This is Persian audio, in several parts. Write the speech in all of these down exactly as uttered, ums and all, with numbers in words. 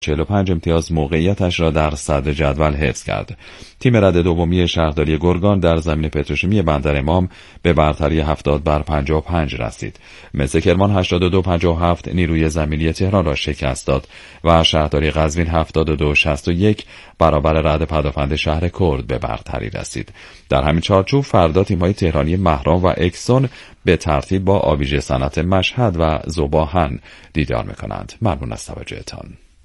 چهل و پنج امتیاز موقعیتش را در صدر جدول حفظ کرد. تیم رد دومی شهرداری گرگان در زمین پتروشیمی بندر امام به برتری هفتاد بر پنجاه و پنج رسید. مس کرمان هشتاد و دو پنجاه و هفت نیروی زمینی تهران را شکست داد و شهرداری قزوین هفتاد و دو شصت و یک برابر رد پدافند شهر کرد به برتری رسید. در همین چارچوب فردا تیم‌های تهرانی مهران و اکسون به ترتیب با آبیژه صنعت مشهد و ذوباهن دیدار می‌کنند. ممنون از توجهتان.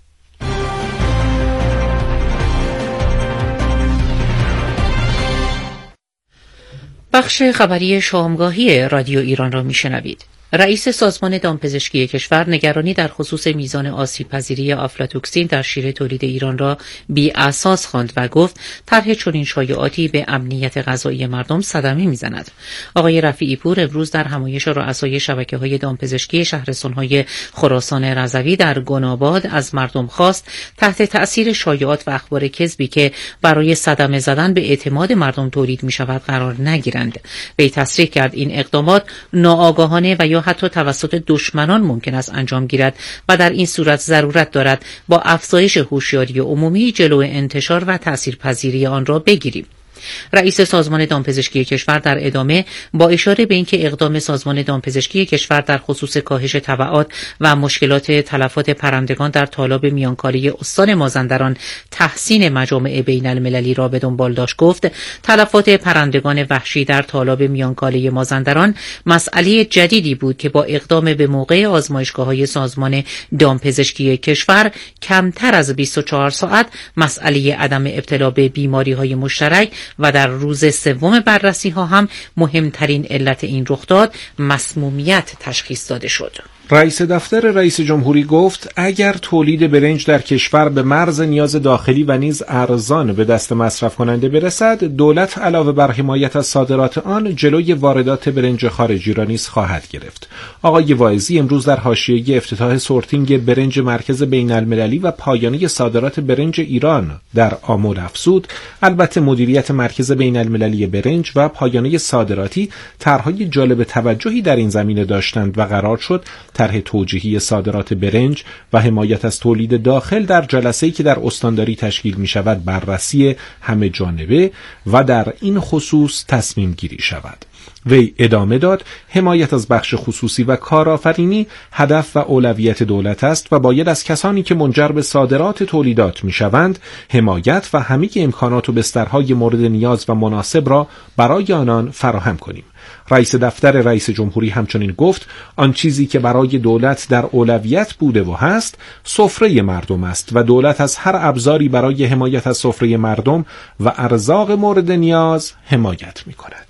بخش خبری شامگاهی رادیو ایران را میشنوید. رئیس سازمان دامپزشکی کشور نگرانی در خصوص میزان آسیب‌پذیری آفلاتوکسین در شیر تولید ایران را بی اساس خواند و گفت طرح چنین شایعاتی به امنیت غذایی مردم صدمه میزند. آقای رفیعی پور امروز در همایش رؤسای شبکه‌های دامپزشکی شهرستان‌های خراسان رضوی در گناباد از مردم خواست تحت تأثیر شایعات و اخبار کذبی که برای صدمه زدن به اعتماد مردم تولید می‌شود قرار نگیرند. وی تصریح کرد این اقدامات ناآگاهانه و یا حتی توسط دشمنان ممکن است انجام گیرد و در این صورت ضرورت دارد با افزایش هوشیاری عمومی جلو انتشار و تاثیرپذیری آن را بگیریم. رئیس سازمان دامپزشکی کشور در ادامه با اشاره به اینکه اقدام سازمان دامپزشکی کشور در خصوص کاهش تبعات و مشکلات تلفات پرندگان در تالاب میانکالی استان مازندران تحسین مجامع بین المللی را به دنبال داشت گفت تلفات پرندگان وحشی در تالاب میانکالی مازندران مسئله جدیدی بود که با اقدام به موقع آزمایشگاه‌های سازمان دامپزشکی کشور کمتر از بیست و چهار ساعت مسئله عدم ابتلا به بیماری‌های مشترک و در روز سوم بررسی ها هم مهمترین علت این رخداد مسمومیت تشخیص داده شد. رئیس دفتر رئیس جمهوری گفت اگر تولید برنج در کشور به مرز نیاز داخلی و نیز ارزان به دست مصرف کننده برسد، دولت علاوه بر حمایت از صادرات آن جلوی واردات برنج خارجی را نیز خواهد گرفت. آقای واعظی امروز در حاشیه افتتاح سورتینگ برنج مرکز بین المللی و پایانی صادرات برنج ایران در آمل افزود البته مدیریت مرکز بین المللی برنج و پایانی صادراتی طرحهای جالب توجهی در این زمینه داشتند و قرار شد طرح توجیهی صادرات برنج و حمایت از تولید داخل در جلسه‌ای که در استانداری تشکیل می شود بررسی همه جانبه و در این خصوص تصمیم گیری شود. وی ادامه داد حمایت از بخش خصوصی و کارآفرینی هدف و اولویت دولت است و باید از کسانی که منجر به صادرات تولیدات می شوند حمایت و همه امکانات و بسترهای مورد نیاز و مناسب را برای آنان فراهم کنیم. رئیس دفتر رئیس جمهوری همچنین گفت آن چیزی که برای دولت در اولویت بوده و هست سفره مردم است و دولت از هر ابزاری برای حمایت از سفره مردم و ارزاق مورد نیاز حمایت می کند.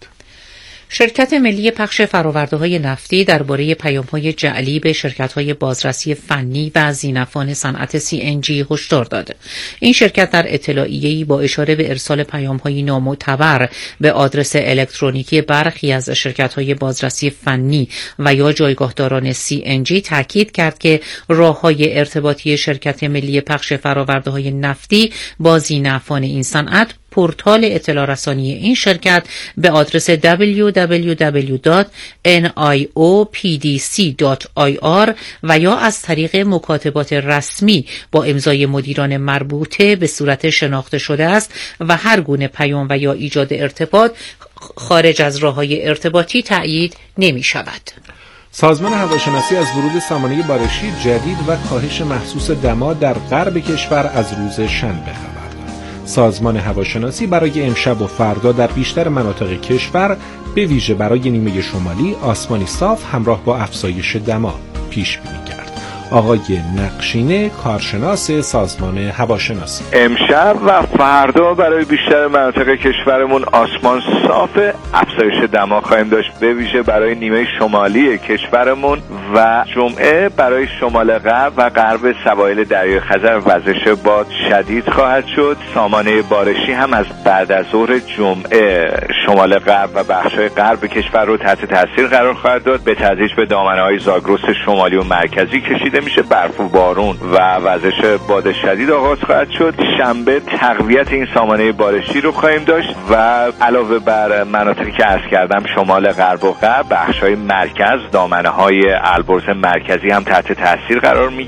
شرکت ملی پخش فرآورده‌های نفتی درباره پیام‌های جعلی به شرکت‌های بازرسی فنی و ذی‌نفعان صنعت سی ان جی هشدار داد. این شرکت در اطلاعیه‌ای با اشاره به ارسال پیام‌های نامعتبر به آدرس الکترونیکی برخی از شرکت‌های بازرسی فنی و یا جایگاهداران سی ان جی تاکید کرد که راه‌های ارتباطی شرکت ملی پخش فرآورده‌های نفتی با ذی‌نفعان این صنعت پورتال اطلاع رسانی این شرکت به آدرس دبلیو دبلیو دبلیو دات ان آی او پی دی سی دات آی آر و یا از طریق مکاتبات رسمی با امضای مدیران مربوطه به صورت شناخته شده است و هر گونه پیام و یا ایجاد ارتباط خارج از راه‌های ارتباطی تأیید نمی شود. سازمان هواشناسی از ورود سامانه بارشی جدید و کاهش محسوس دما در غرب کشور از روز شنبه خبر. سازمان هواشناسی برای امشب و فردا در بیشتر مناطق کشور به ویژه برای نیمه شمالی آسمانی صاف همراه با افزایش دما پیش بینی کرد. آقای نقشینه کارشناس سازمان هواشناسی امشب و فردا برای بیشتر مناطق کشورمون آسمان صاف، افزایش دما خواهیم داشت به ویژه برای نیمه شمالی کشورمون و جمعه برای شمال غرب و غرب سواحل دریای خزر وزش باد شدید خواهد شد. سامانه بارشی هم از بعد از ظهر جمعه شمال غرب و بخش‌های غرب کشور رو تحت تاثیر قرار خواهد داد. به تدریج به دامنه‌های زاگرس شمالی و مرکزی کشیده میشه، برف و بارون و وزش باد شدید آغاز خواهد شد. شنبه تقویت این سامانه بارشی رو خواهیم داشت و علاوه بر مناطقی که عرض کردم شمال غرب و غرب، بخش‌های مرکز، دامنه‌های البرز مرکزی هم تحت تاثیر قرار میگیره.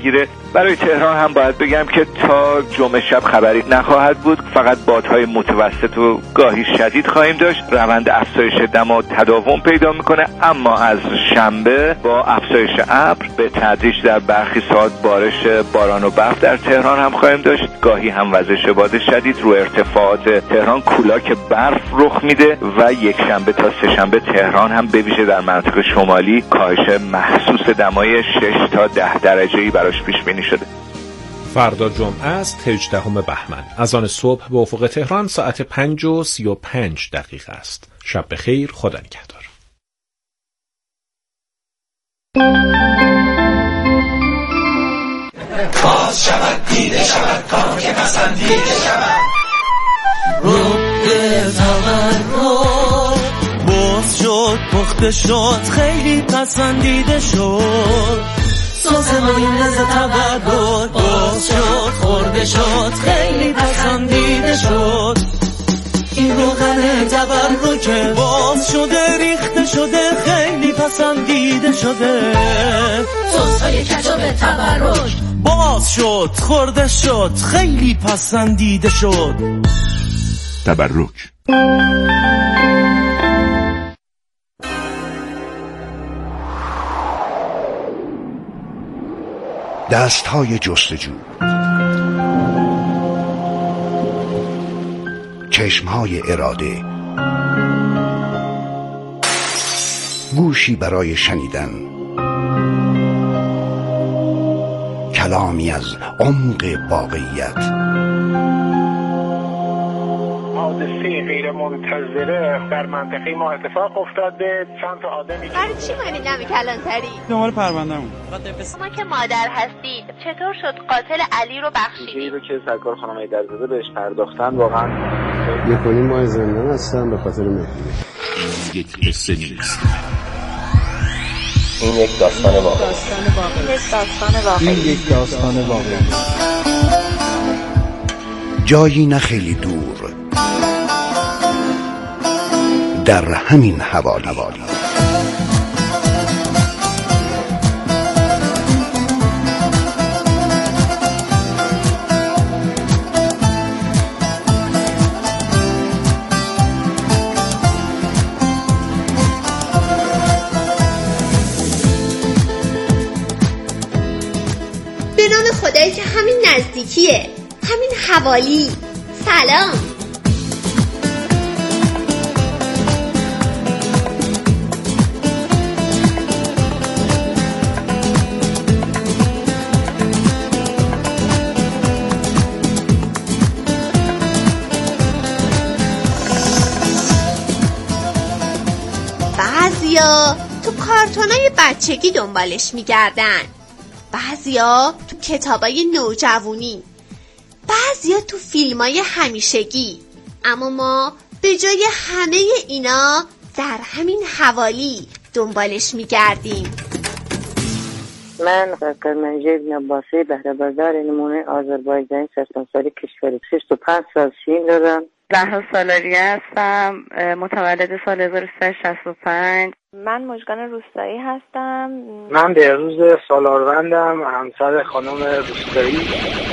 برای تهران هم باید بگم که تا جمعه شب خبری نخواهد بود، فقط بادهای متوسط و گاهی شدید خواهیم داشت. روند افزایش دما تداوم پیدا میکنه، اما از شنبه با افزایش ابر به تدریج در برخی ساعات بارش باران و برف در تهران هم خواهیم داشت. گاهی هم وزش باد شدید رو ارتفاعات تهران کولاک برف رخ میده و یک شنبه تا سه شنبه تهران هم به ویژه در مناطق شمالی کاهش محسوس دمای شش تا ده درجه‌ای براش پیش بینی شده. فردا جمعه است هجدهم بهمن. از آن صبح به افق تهران ساعت پنج و سی و پنج دقیقه است. شب بخیر، خدا نگهدار. باز شود دیده شود کار که پسندیده شود رو به تورد باز شد پخته شد خیلی پسندیده شد سازمان لذت تورد باز شد خورده شد خیلی پسندیده شد این روغن تورد باز شده ریخته شده خیلی پسندیده شده سس‌های کچاپ تورد باز شد خورده شد خیلی پسندیده شد. تبرک دستهای جستجو، چشمهای اراده، گوشی برای شنیدن، کلامی از عمق واقعیت. حادثه غیر منتظره در منطقه ما اتفاق افتاده. چند تا آدمی برای چی مانی نمی کلانتری؟ دنبال پرونده‌مون. شما که مادر هستید چطور شد قاتل علی رو بخشیدید؟ این رو که سرکار خانم ایدرزاده بهش پرداختن واقعا میکنیم ما زندان هستم به خاطر مهدی. یک قصه نیست، این یک داستان واقعی. داستان واقعی. این یک داستان واقعی. جایی نه خیلی دور، در همین حوالی. به نام خدایی که همین نزدیکیه، همین حوالی. سلام. بعضیا تو کارتونای بچگی دنبالش میگردن، بعضیا تو کتابای نوجوانی، بعضیا تو فیلمای همیشگی، اما ما به جای همه اینا در همین حوالی دنبالش میگردیم. من دکتر منجید نباسی بهره بردار نمونه آذربایجانی سرطانساری کشوری شصت و پنج سال سین دارم. زهرا سالاری هستم، متولد سال هزار و سیصد و شصت و پنج. من مژگان روستایی هستم. من بهروز سالاروندم، همسر خانم روستایی.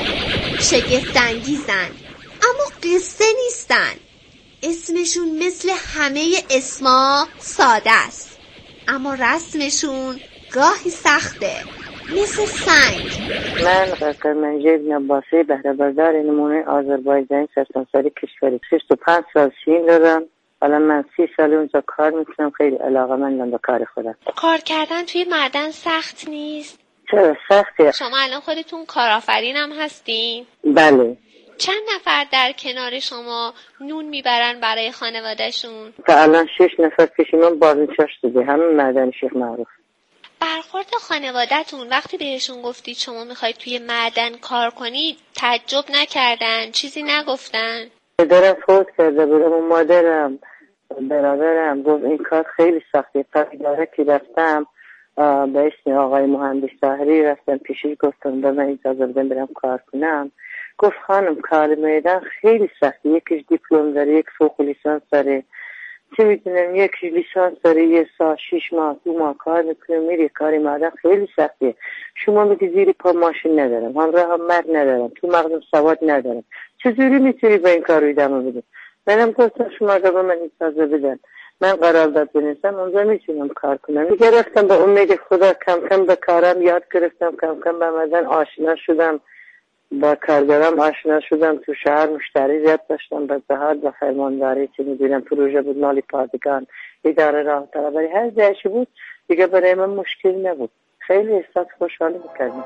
شگفت انگیزن اما قصه نیستن. اسمشون مثل همه اسما ساده است، اما رسمشون گاهی سخته مثل سنگ. من دکتر منجید نباسی بهره بردار نمونه آذربایجانی سرطانساری کشوری شصت و پنج سال سین دارم. حالا من سی سال اونجا کار میکنم، خیلی علاقه‌مندم به کار خودم. کار کردن توی معدن سخت نیست؟ چرا سخته؟ شما الان خودتون کارآفرین هم هستین؟ بله. چند نفر در کنار شما نون میبرن برای خانوادهشون؟ تا الان شش نفر پیش من بازنشسته بوده، همه معدن شیخ معروف. برخورد خانواده‌تون وقتی بهشون گفتید شما میخواید توی معدن کار کنید تعجب نکردن؟ چیزی نگفتن؟ پدرم فوت کرده بودم و مادرم برادرم گفت این کار خیلی سخته. پدره که رفتم به اسم آقای مهندس طاهری رفتم پیشش، گفتم به من اجازه بدن برم کار کنم. گفت خانم کار میدان خیلی سخته، یکیش دیپلم داره، یک فوق لیسانس داره، چه میتونم یک لیسانس داره یه سال شیش ماه دو ماه کار میکنم میری کاری مردم خیلی سختیه. شما میگی زیری پا ماشین ندارم، همراه هم مرد ندارم، تو مغزم سواد ندارم، چجوری میتونی با این کار رو ادامه بدی؟ منم گفتم شما اگر به من اجازه بدن من قرارداد بنویسم اونجا میتونم کار کنم. دیگه رفتم به امید خدا کم کم به کارم یاد گرفتم، کم کم به مدن آشنا شدم، با کارگرام آشنا شدم، تو شهر مشتری زیاد داشتم، به زهاد و فرمانداری که میدونم پروژه بود مالی پادگان اداره راه طلبی هر جایشی بود دیگه برای من مشکل نبود. خیلی احساس خوشحالی میکردم.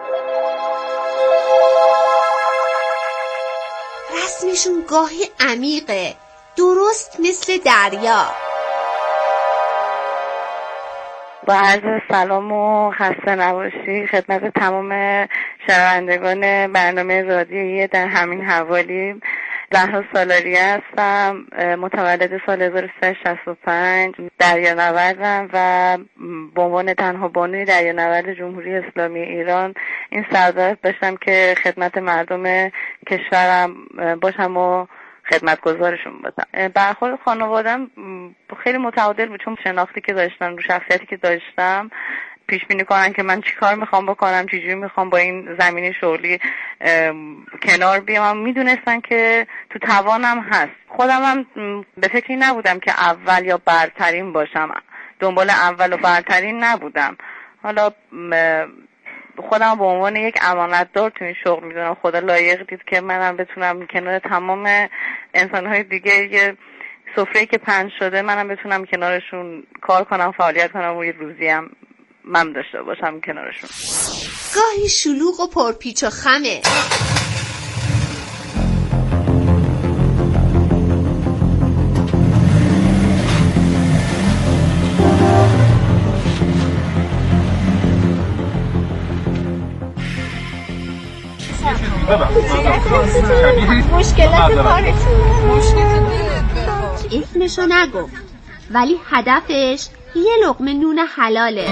رسمشون گاهی عمیقه، درست مثل دریا. با عرض سلام و خسته نباشی خدمت تمام شنوندگان برنامه رادیویی در همین حوالی. زهرا سالاری هستم، متولد سال هزار و سیصد و شصت و پنج، دریانوردم و به عنوان تنها بانوی دریانورد جمهوری اسلامی ایران این سعادت داشتم که خدمت مردم کشورم باشم و خدمتگزارشون باشم. برخورد خانوادم خیلی متعادل بود، چون شناختی که داشتن رو شخصیتی که داشتم پیش بینی کنن که من چی کار میخوام بکنم، چجوری میخوام با این زمینه شغلی کنار بیام. میدونستن که تو توانم هست. خودم هم به فکری نبودم که اول یا برترین باشم، دنبال اول و برترین نبودم. حالا خودم به عنوان یک امانتدار تو این شغل میدونم خدا لایق دید که منم بتونم کنار تمام انسانهای دیگه یه سفره‌ای که پهن شده منم بتونم کنارشون کار کنم، فعالیت کنم و یه روزی هم من داشته باشم کنارشون. گاهی شلوغ و پرپیچ و خمه. مشکلات کارتون اسمشو نگفت ولی هدفش یه لقمه نون حلاله.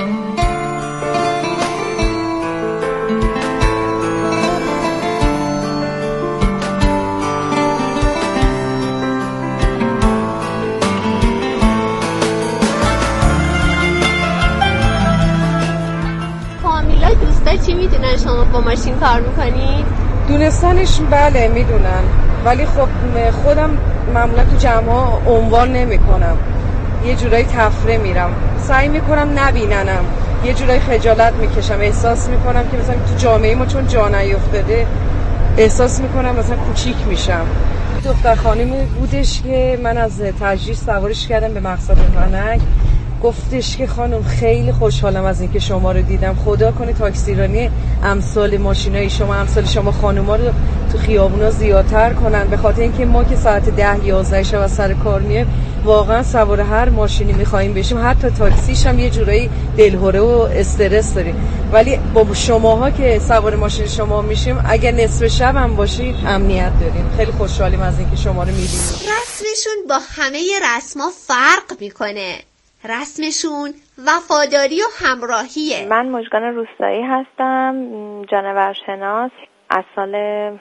فامیلای دوستا چی میدونن شما با ماشین کار میکنی؟ دونستانش بله میدونن، ولی خب خودم معمولا تو جمع‌ها عنوان نمی‌کنم، یه جورایی تفره میرم، سعی میکنم نبیننم، یه جورایی خجالت میکشم، احساس میکنم که مثلا تو جامعه ما چون جا نیفتاده احساس میکنم مثلا کوچیک میشم. دختر خانمی بودش که من از تجریش سوارش کردم به مقصد ونک، گفتش که خانم خیلی خوشحالم از اینکه شما رو دیدم، خدا کنه تاکسیرانی امثال ماشینای شما امثال شما خانوما رو تو خیابونا زیادتر کنن، به خاطر اینکه ما که ساعت ده یازده شب از سر کار میایم واقعا سوار هر ماشینی میخوایم بشیم، حتی تاکسیش هم یه جورایی دلهره و استرس داریم، ولی با شماها که سوار ماشین شما میشیم اگر نصف شب هم باشید امنیت داریم. خیلی خوشحالیم از اینکه شما رو میبینیم. رسمشون با همه رسما فرق میکنه. رسمشون وفاداری و همراهیه. من مژگان روستایی هستم، جانورشناس. از سال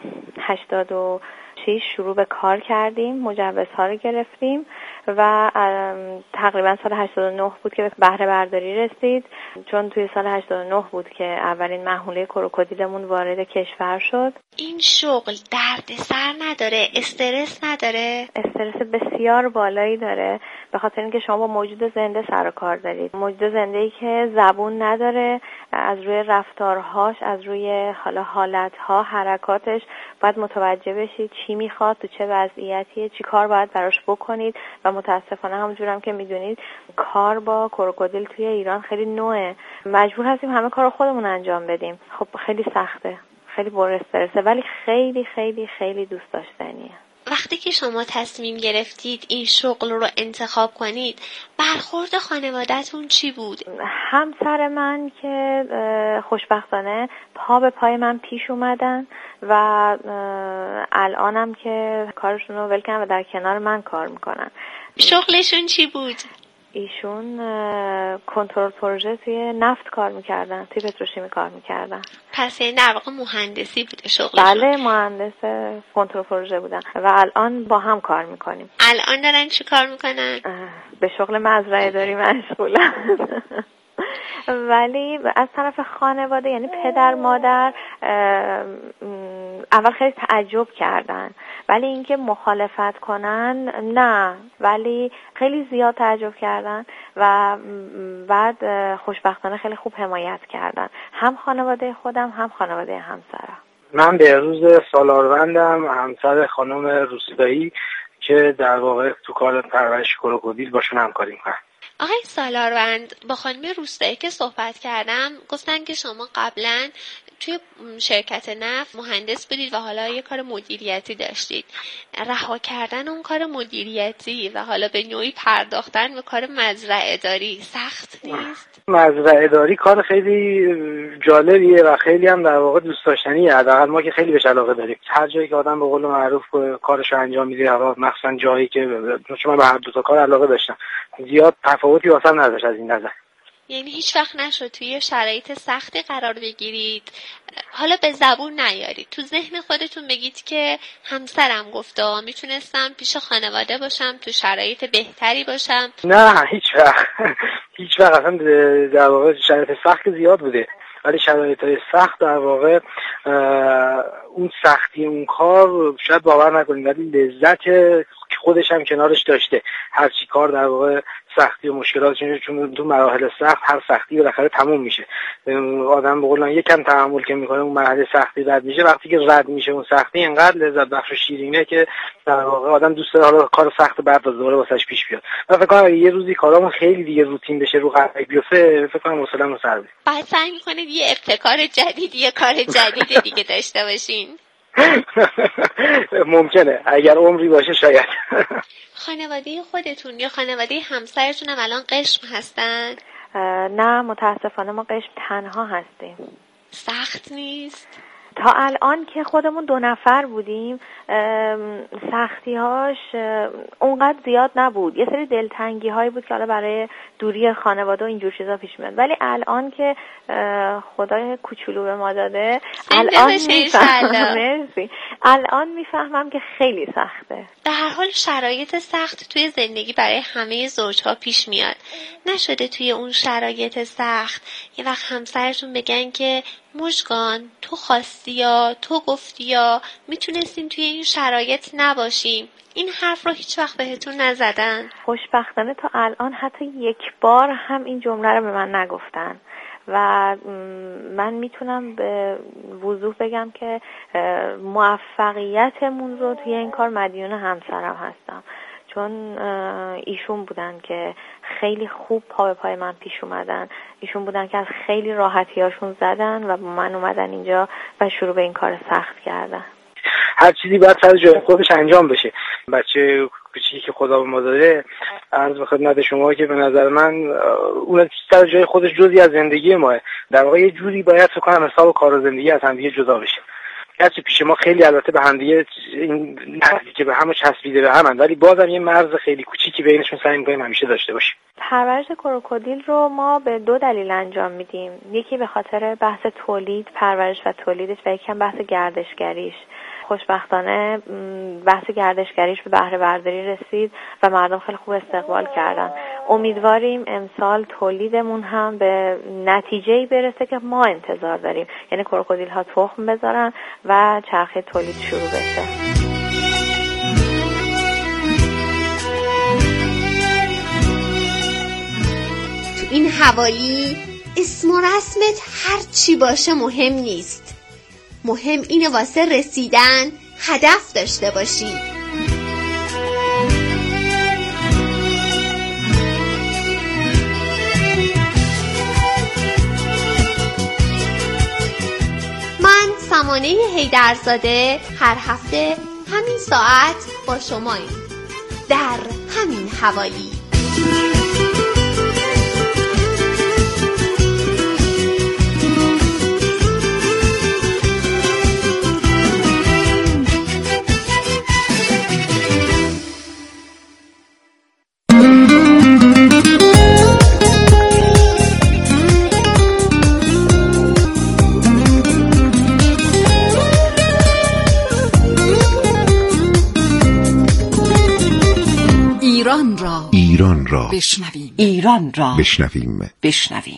هشتاد و شش شروع به کار کردیم، مجوزها رو گرفتیم و تقریبا سال هشتاد و نه بود که به بهره برداری رسید، چون توی سال هشتاد و نه بود که اولین محموله کروکودیلمون وارد کشور شد. این شغل دردسر نداره؟ استرس نداره؟ استرس بسیار بالایی داره، به خاطر اینکه شما با موجود زنده سر و کار دارید، موجود زنده‌ای که زبون نداره، از روی رفتارهاش، از روی حالا حالتها، حرکاتش باید متوجه بشید چی میخواد، تو چه وضعیتیه، چی کار باید براش بکنید. و متاسفانه همونجورم که میدونید کار با کروکودیل توی ایران خیلی نوعه، مجبور هستیم همه کار خودمون انجام بدیم. خب خیلی سخته، خیلی پر استرسه، ولی خیلی خیلی خیلی دوست داشتنیه. وقتی که شما تصمیم گرفتید این شغل رو انتخاب کنید، برخورد خانواده‌تون چی بود؟ همسر من که خوشبختانه پا به پای من پیش اومدن و الانم که کارشون رو ول کردن و در کنار من کار میکنن. شغلشون چی بود؟ ایشون کنترل پروژه توی نفت کار میکردن، توی پتروشیمی کار میکردن. پس این در واقع مهندسی بوده شغلشون؟ بله، مهندس کنترل پروژه بودن و الان با هم کار میکنیم. الان دارن چی کار میکنن؟ به شغل مزرعه داری مشغولن. ولی از طرف خانواده، یعنی پدر مادر، اول خیلی تعجب کردن، ولی اینکه مخالفت کنن نه، ولی خیلی زیاد تعجب کردن و بعد خوشبختانه خیلی خوب حمایت کردن، هم خانواده خودم هم خانواده همسرم. من بهروز سالاروندم، همسر خانم روستایی که در واقع تو کار پرورش کروکودیل باشون همکاری میکنم. آقای سالاروند، با خانم روستایی که صحبت کردم گفتن که شما قبلا توی شرکت نفت مهندس بودید و حالا یه کار مدیریتی داشتید. رها کردن اون کار مدیریتی و حالا به نوعی پرداختن به کار مزرعه داری سخت نیست؟ مزرعه داری کار خیلی جالبیه و خیلی هم در واقع دوست داشتنیه. حداقل ما که خیلی بهش علاقه داریم. هر جایی که آدم به قول معروف کارش رو انجام میده، مخصوصا جایی که چون من به هر دو تا کار علاقه داشتم، زیاد تفاوتی واسم نداشت از این نظر. یعنی هیچ وقت نشد توی شرایط سختی قرار بگیرید، حالا به زبون نیارید، تو ذهن خودتون بگید که همسرم گفته میتونستم پیش خانواده باشم، تو شرایط بهتری باشم؟ نه، هیچ وقت هیچ وقت اصلا در واقع شرایط سخت زیاد بوده، ولی شرایط سخت در واقع اون سختی اون کار شاید باور نکنید، ولی لذت خودش هم کنارش داشته. هر چی کار در واقع سختی و مشکلات، چون تو مراحل سخت هر سختی بالاخره تموم میشه. آدم به قول یکم تحمل که میکنه اون مرحله سختی رد میشه، وقتی که رد میشه اون سختی اینقدر لذت بخش و شیرینه که در واقع آدم دوست داره حالا کار سخت بعد از دوباره واسش پیش بیاد. من فکر کنم یه روزی کارامون خیلی دیگه روتین بشه، رو قرار بیفته، فکر کنم حوصله‌مون سر بره. بعد سعی میکنید یه ابتکار جدید، یه کار جدید دیگه داشته باشین. ممکنه اگر عمری باشه شاید. خانواده خودتون یا خانواده همسرتون هم الان قشم هستن؟ نه، متاسفانه ما قشم تنها هستیم. سخت نیست؟ تا الان که خودمون دو نفر بودیم سختی هاش اونقدر زیاد نبود. یه سری دلتنگی هایی بود که حالا برای دوری خانواده و اینجور چیزا پیش میاد، ولی الان که خدای کوچولو به ما داده الان میفهمم الان میفهمم که خیلی سخته. در هر حال شرایط سخت توی زندگی برای همه زوجها پیش میاد. نشده توی اون شرایط سخت یه وقت همسرتون بگن که مژگان تو خواستی یا تو گفتی یا میتونستیم توی این شرایط نباشیم؟ این حرف رو هیچ وقت بهتون نزدن؟ خوشبختانه تا الان حتی یک بار هم این جمله رو به من نگفتن و من میتونم به وضوح بگم که موفقیتمون رو توی این کار مدیون همسرم هستم، چون ایشون بودن که خیلی خوب پا به پای من پیش اومدن، ایشون بودن که از خیلی راحتی هاشون زدن و با من اومدن اینجا و شروع به این کار سخت کردن. هر چیزی باید سر جای خودش انجام بشه. بچه کوچیکی که خدا به ما داده، عرض به خدمت شما که به نظر من اون سر جای خودش جزئی از زندگی ماه. در واقع یه جوری باید فکر کنم حساب کار و زندگی از هم دیگه جدا بشه. گرچه پیش ما خیلی البته به هم دیگه این نزدیک که به همه چسبیده به هم، ولی بازم یه مرز خیلی کوچیکی بینشون سعی می‌کنیم همیشه داشته باشیم. پرورش کروکودیل رو ما به دو دلیل انجام میدیم. یکی به خاطر بحث تولید، پرورش و تولیدش، و یکی هم بحث گردشگریش. خوشبختانه بحث گردشگریش به بهره برداری رسید و مردم خیلی خوب استقبال کردن. امیدواریم امسال تولیدمون هم به نتیجه‌ای برسه که ما انتظار داریم، یعنی کروکودیل ها تخم بذارن و چرخه تولید شروع بشه. تو این حوالی اسم و رسمت هر چی باشه مهم نیست، مهم اینه واسه رسیدن هدف داشته باشی. من سمانه حیدرزاده هر هفته همین ساعت با شماییم در همین حوالی. را ایران را بشنویم. ایران را بشنویم. بشنویم.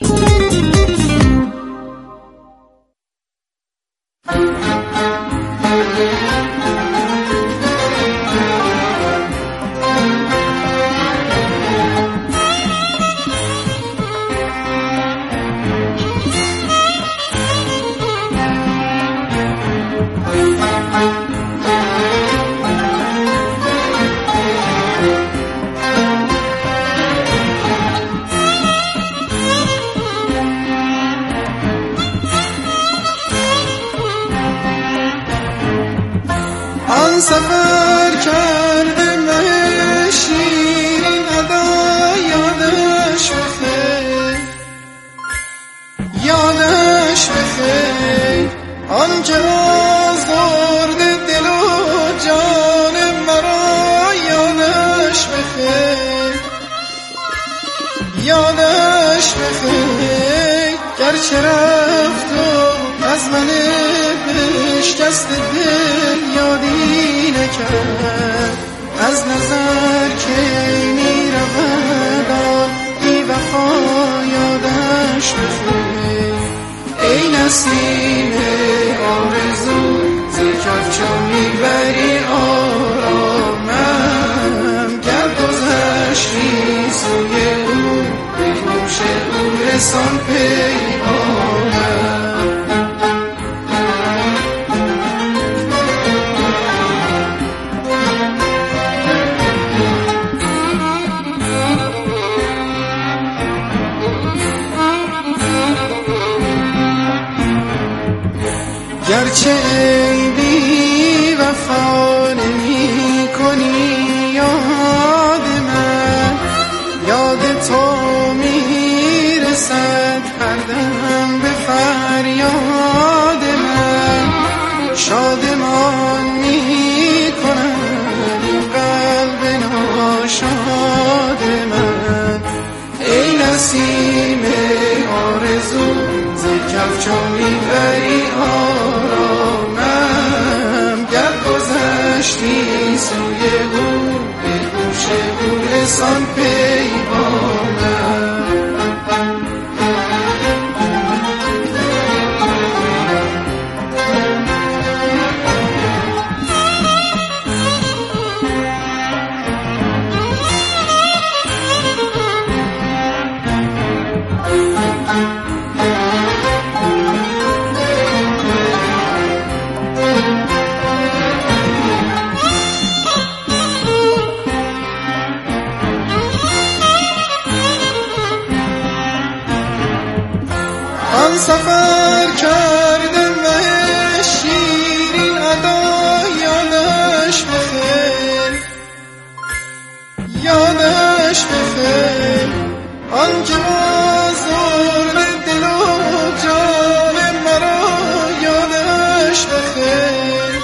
سفر کرده مه شیرین ادا یادش بخیر یادش بخیر آنچه آزرده دل و جان مرا یادش بخیر یادش بخیر گرچه رفت و از من بشکست دل یادی نکرد از نظر که می رود آن بی وفا یادش بخیر ای نسیم آرزو ز کفچو میبری آرامم گر گذشتی سوی او به گوش او رسان پیغامم گرچه ای بی وفا نمی کنی یاد من یاد تو می رسد هر دم به فریاد من شادمان می کند این قلب ناشاد من ای نسیم آرزو ز کفچو میبری آرامم گر گذشتی سوی او به گوش او رسان پیغامم سفر کرده مه شیرین ادا یادش بخیر یادش بخیر آنکه آزرده دل و جان مرا یادش بخیر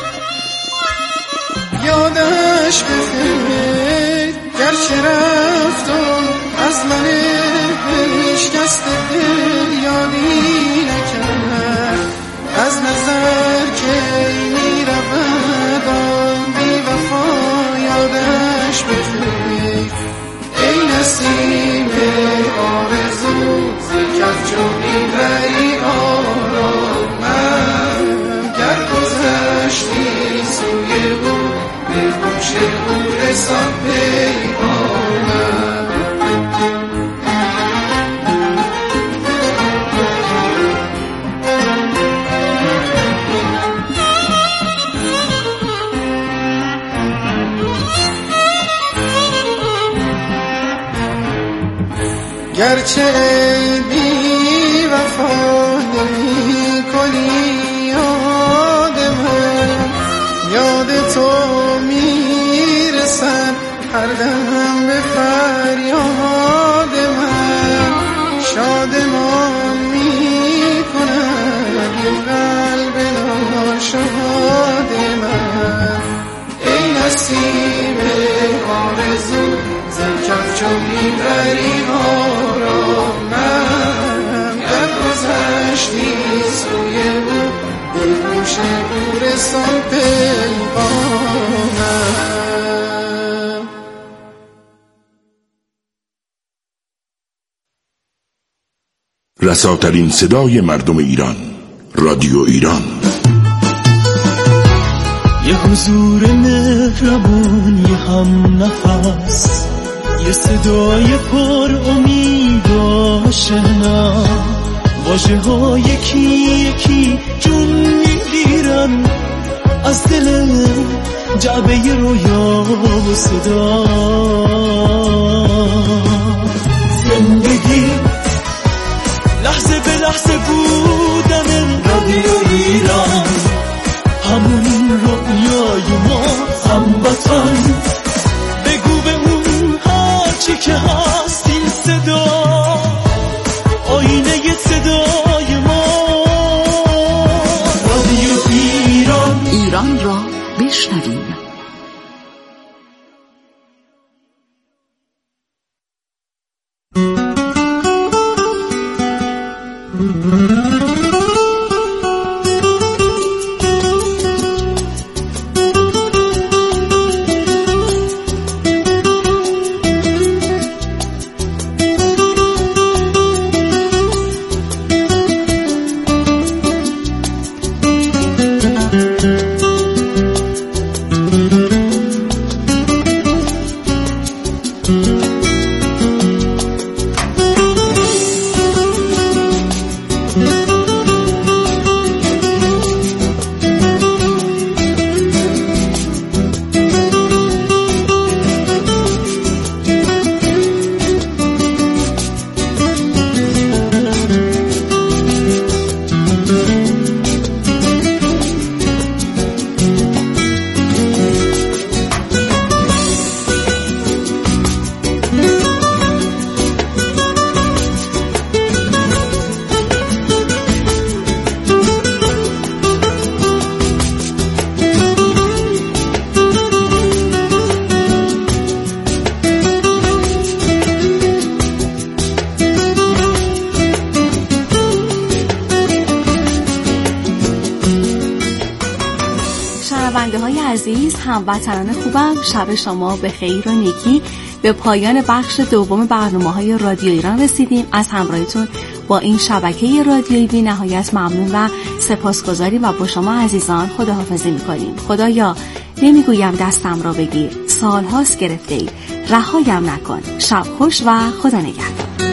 یادش بخیر گرچه رفت و از من بشکست دل یادی نکرد از نظر که می رود آن بی وفا یادش بخیر ای نسیم آرزو ز کفچو میبری آرامم گر گذشتی سوی او به گوش او رسان پیغامم گرچه ای بی وفا نمی کنی یاد من یاد تو می رسد هر دم به فریاد من شادمان می کند این قلب ناشاد من ای نسیم آرزو ز کفچو میبری آرامم گر گذشتی سوی او به گوش او رسان پیغامم رساترین صدای مردم ایران، رادیو ایران. یه حضور مهربون، یه هم نفس، یه صدای پر امید و آشنا، واژه ها یکی یکی جون میگیرن از دل جعبه رویا و صدا. زندگی لحظه به لحظه بودن رادیو ایران، همون رویای ما، هموطن. بگو به اون هرچی که هست این صدا، آینه ی صدای ما. رادیو ایران، ایران را بشنویم. هموطنان خوبم، شب شما به خیر و نیکی. به پایان بخش دوم برنامه‌های رادیو ایران رسیدیم. از همراهیتون با این شبکه رادیویی بی نهایت ممنون و سپاسگزاریم و با شما عزیزان خداحافظی می‌کنیم. خدایا نمیگویم دستم را بگیر، سال‌هاست گرفته ای، رهایم نکن. شب خوش و خدا نگهدار.